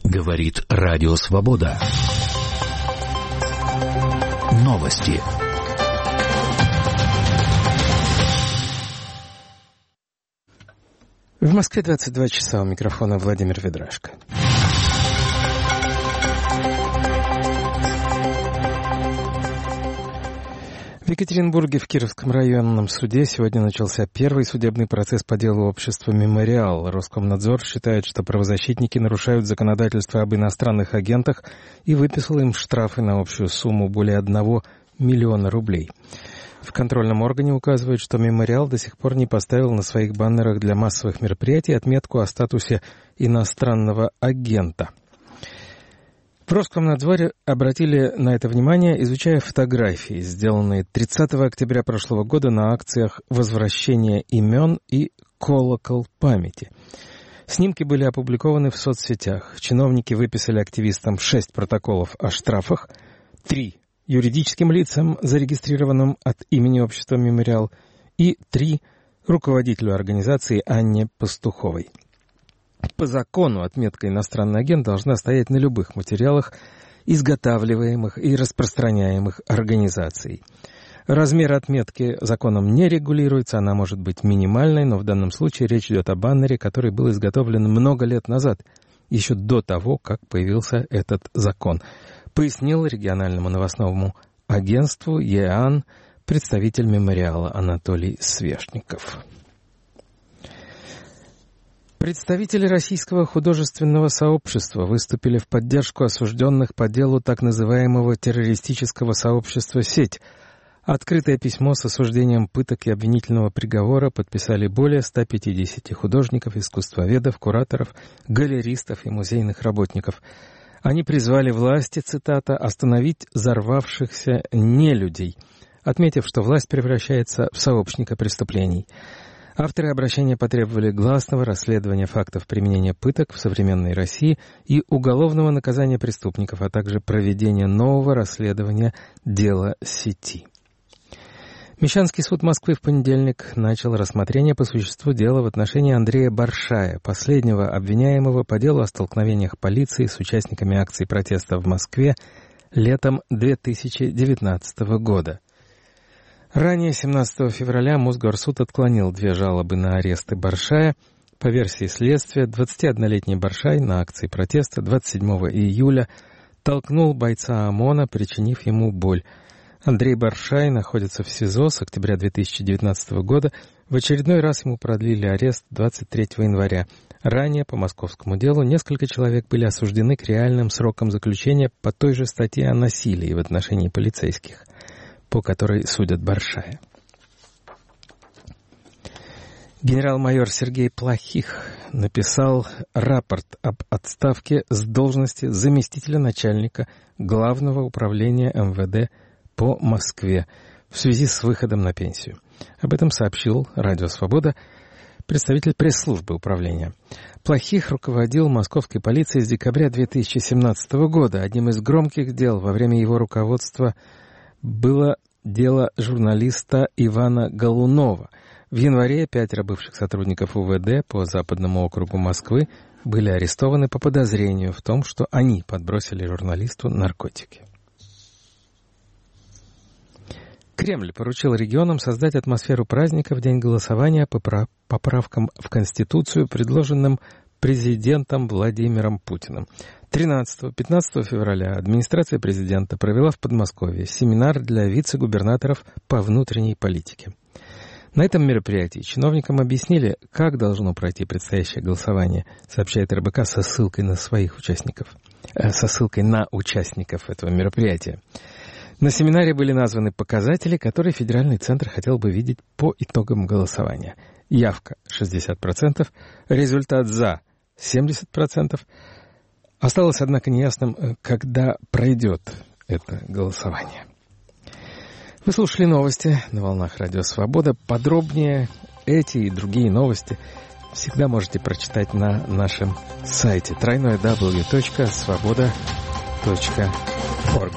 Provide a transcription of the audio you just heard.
Говорит Радио Свобода. Новости. В Москве 22 часа. У микрофона Владимир Ведрашко. В Екатеринбурге в Кировском районном суде сегодня начался первый судебный процесс по делу общества «Мемориал». Роскомнадзор считает, что правозащитники нарушают законодательство об иностранных агентах и выписал им штрафы на общую сумму более 1 миллиона рублей. В контрольном органе указывают, что «Мемориал» до сих пор не поставил на своих баннерах для массовых мероприятий отметку о статусе иностранного агента. В Роскомнадзоре обратили на это внимание, изучая фотографии, сделанные 30 октября прошлого года на акциях «Возвращение имен» и «Колокол памяти». Снимки были опубликованы в соцсетях. Чиновники выписали активистам 6 протоколов о штрафах, 3 юридическим лицам, зарегистрированным от имени общества «Мемориал», и 3 руководителю организации Анне Пастуховой. По закону отметка «иностранный агент» должна стоять на любых материалах, изготавливаемых и распространяемых организацией. Размер отметки законом не регулируется, она может быть минимальной, но в данном случае речь идет о баннере, который был изготовлен много лет назад, еще до того, как появился этот закон, пояснил региональному новостному агентству ЕАН представитель «Мемориала» Анатолий Свешников. Представители российского художественного сообщества выступили в поддержку осужденных по делу так называемого террористического сообщества «Сеть». Открытое письмо с осуждением пыток и обвинительного приговора подписали более 150 художников, искусствоведов, кураторов, галеристов и музейных работников. Они призвали власти, цитата, «остановить взорвавшихся нелюдей», отметив, что власть превращается в сообщника преступлений. Авторы обращения потребовали гласного расследования фактов применения пыток в современной России и уголовного наказания преступников, а также проведения нового расследования дела сети. Мещанский суд Москвы в понедельник начал рассмотрение по существу дела в отношении Андрея Баршая, последнего обвиняемого по делу о столкновениях полиции с участниками акций протеста в Москве летом 2019 года. Ранее, 17 февраля, Мосгорсуд отклонил 2 жалобы на аресты Баршая. По версии следствия, 21-летний Баршай на акции протеста 27 июля толкнул бойца ОМОНа, причинив ему боль. Андрей Баршай находится в СИЗО с октября 2019 года. В очередной раз ему продлили арест 23 января. Ранее по московскому делу несколько человек были осуждены к реальным срокам заключения по той же статье о насилии в отношении полицейских, по которой судят Баршая. Генерал-майор Сергей Плохих написал рапорт об отставке с должности заместителя начальника Главного управления МВД по Москве в связи с выходом на пенсию. Об этом сообщил Радио Свобода представитель пресс-службы управления. Плохих руководил московской полицией с декабря 2017 года. Одним из громких дел во время его руководства было дело журналиста Ивана Голунова. В январе 5 бывших сотрудников УВД по Западному округу Москвы были арестованы по подозрению в том, что они подбросили журналисту наркотики. Кремль поручил регионам создать атмосферу праздника в день голосования по поправкам в Конституцию, предложенным президентом Владимиром Путиным. 13-15 февраля администрация президента провела в Подмосковье семинар для вице-губернаторов по внутренней политике. На этом мероприятии чиновникам объяснили, как должно пройти предстоящее голосование, сообщает РБК со ссылкой на участников этого мероприятия. На семинаре были названы показатели, которые федеральный центр хотел бы видеть по итогам голосования. Явка 60%, результат «за» 70%. Осталось, однако, неясным, когда пройдет это голосование. Вы слушали новости на волнах Радио Свобода. Подробнее эти и другие новости всегда можете прочитать на нашем сайте www.svoboda.org.